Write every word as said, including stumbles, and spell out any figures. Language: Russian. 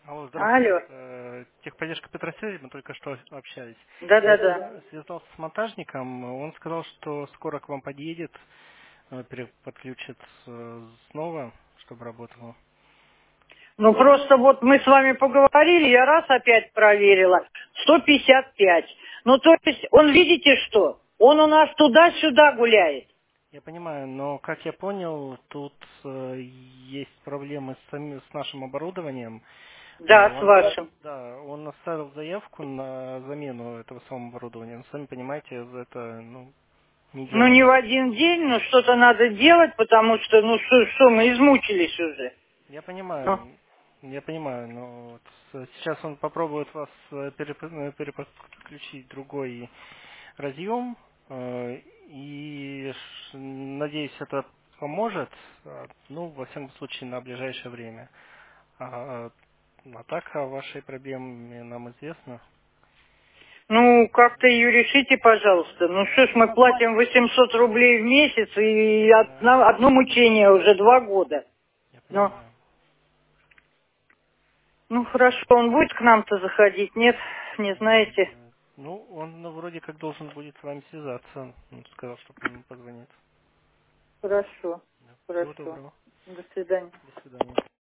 Алло, здравствуйте. Алло. Это техподдержка Петросвязи, мы только что общались. Я Да-да-да. свя- связался с монтажником, он сказал, что скоро к вам подъедет, э, пере- подключит э, снова, чтобы работало. Ну просто вот мы с вами поговорили, я раз опять проверила. сто пятьдесят пять. Ну то есть, он видите что? Он у нас туда-сюда гуляет. Я понимаю, но, как я понял, тут э, есть проблемы с, сами- с нашим оборудованием. Э, Да, с Он, вашим. да, он оставил заявку на замену этого самого оборудования. Но, сами понимаете, это ну, не Ну не делается. в один день, но что-то надо делать, потому что, ну что, что мы измучились уже. Я Ну, понимаю, я понимаю, но вот с- сейчас он попробует вас э, переп- э, переподключить другой разъем, э, и ш- надеюсь, это поможет, э, ну, во всяком случае, на ближайшее время. А, а так о вашей проблеме нам известно. ну как-то ее решите, пожалуйста. Ну что ж, мы платим восемьсот рублей в месяц, и Да, одно, одно мучение уже два года. я Ну, понимаю. ну хорошо, он будет к нам-то заходить? Нет, не знаете. М, Ну, он ну, вроде как должен будет с вами связаться. Он сказал, что он ему позвонит. Хорошо, Да. Всего хорошо. доброго. До свидания. До свидания.